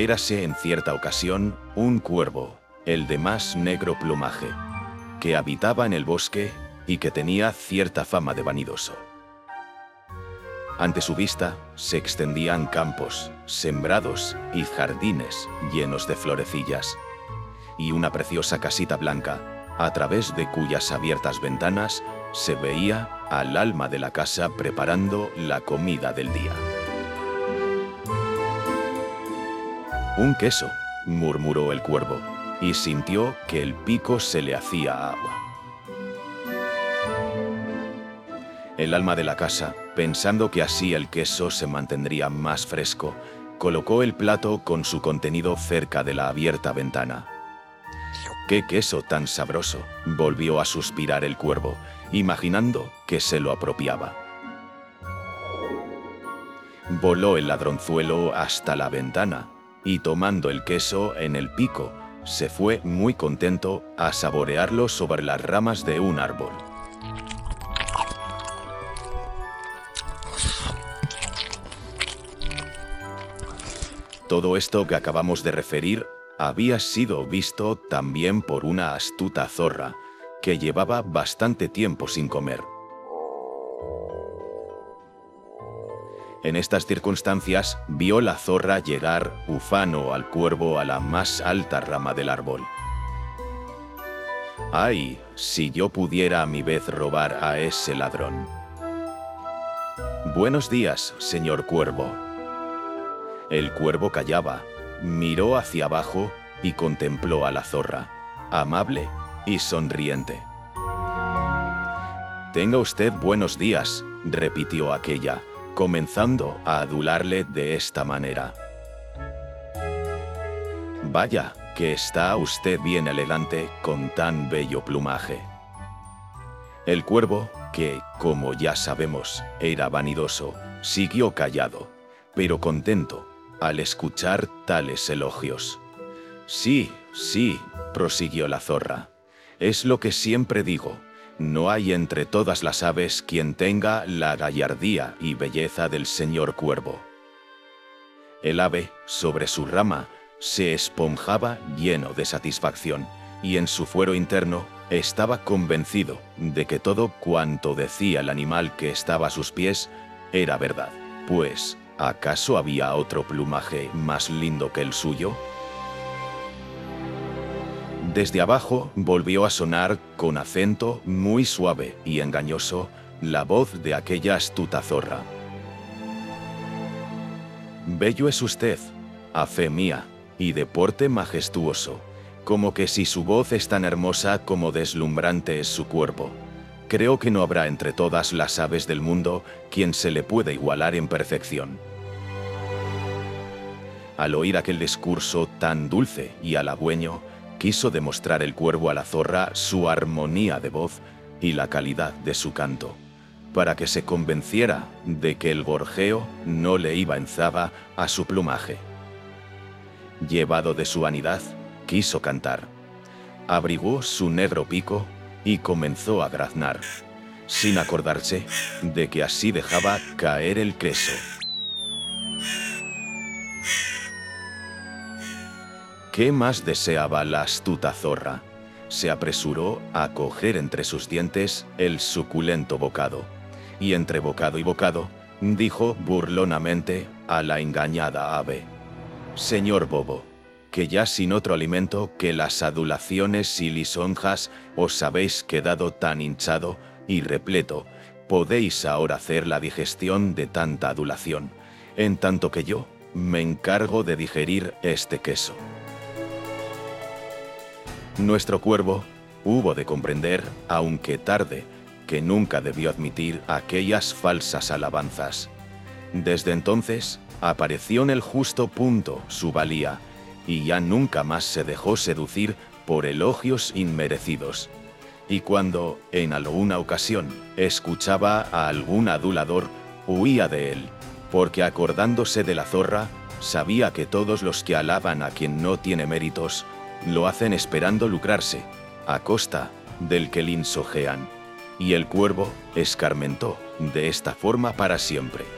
Érase en cierta ocasión un cuervo, el de más negro plumaje, que habitaba en el bosque y que tenía cierta fama de vanidoso. Ante su vista se extendían campos, sembrados y jardines llenos de florecillas, y una preciosa casita blanca, a través de cuyas abiertas ventanas se veía al alma de la casa preparando la comida del día. «Un queso», murmuró el cuervo, y sintió que el pico se le hacía agua. El alma de la casa, pensando que así el queso se mantendría más fresco, colocó el plato con su contenido cerca de la abierta ventana. «¡Qué queso tan sabroso!», volvió a suspirar el cuervo, imaginando que se lo apropiaba. Voló el ladronzuelo hasta la ventana y, tomando el queso en el pico, se fue muy contento a saborearlo sobre las ramas de un árbol. Todo esto que acabamos de referir había sido visto también por una astuta zorra, que llevaba bastante tiempo sin comer. En estas circunstancias, vio la zorra llegar ufano al cuervo a la más alta rama del árbol. «¡Ay, si yo pudiera a mi vez robar a ese ladrón!». «Buenos días, señor cuervo». El cuervo callaba, miró hacia abajo y contempló a la zorra, amable y sonriente. «Tenga usted buenos días», repitió aquella, comenzando a adularle de esta manera. «Vaya, que está usted bien elegante con tan bello plumaje». El cuervo, que, como ya sabemos, era vanidoso, siguió callado, pero contento al escuchar tales elogios. «Sí, sí», prosiguió la zorra, «es lo que siempre digo. No hay entre todas las aves quien tenga la gallardía y belleza del señor cuervo». El ave, sobre su rama, se esponjaba lleno de satisfacción, y en su fuero interno estaba convencido de que todo cuanto decía el animal que estaba a sus pies era verdad, pues ¿acaso había otro plumaje más lindo que el suyo? Desde abajo volvió a sonar con acento muy suave y engañoso la voz de aquella astuta zorra. «Bello es usted, a fe mía, y de porte majestuoso, como que si su voz es tan hermosa como deslumbrante es su cuerpo. Creo que no habrá entre todas las aves del mundo quien se le pueda igualar en perfección». Al oír aquel discurso tan dulce y halagüeño, quiso demostrar el cuervo a la zorra su armonía de voz y la calidad de su canto, para que se convenciera de que el gorjeo no le iba en zaga a su plumaje. Llevado de su vanidad, quiso cantar. Abrigó su negro pico y comenzó a graznar, sin acordarse de que así dejaba caer el queso. ¿Qué más deseaba la astuta zorra? Se apresuró a coger entre sus dientes el suculento bocado, y entre bocado y bocado dijo burlonamente a la engañada ave: «Señor bobo, que ya sin otro alimento que las adulaciones y lisonjas os habéis quedado tan hinchado y repleto, podéis ahora hacer la digestión de tanta adulación, en tanto que yo me encargo de digerir este queso». Nuestro cuervo hubo de comprender, aunque tarde, que nunca debió admitir aquellas falsas alabanzas. Desde entonces apareció en el justo punto su valía, y ya nunca más se dejó seducir por elogios inmerecidos. Y cuando, en alguna ocasión, escuchaba a algún adulador, huía de él, porque acordándose de la zorra, sabía que todos los que alaban a quien no tiene méritos, lo hacen esperando lucrarse, a costa del que linsojean. Y el cuervo escarmentó de esta forma para siempre.